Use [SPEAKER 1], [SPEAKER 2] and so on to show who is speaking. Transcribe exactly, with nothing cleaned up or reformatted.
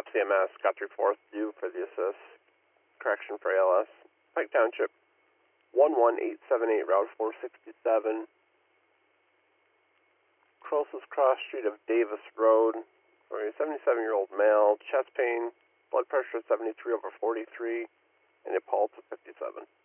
[SPEAKER 1] Top C M S, got through fourth, due for the assist. Correction for A L S. Pike Township, one one eight seven eight, Route four sixty-seven. Closest cross street of Davis Road. For a seventy-seven-year-old male, chest pain, blood pressure seventy-three over forty-three, and a pulse of fifty-seven.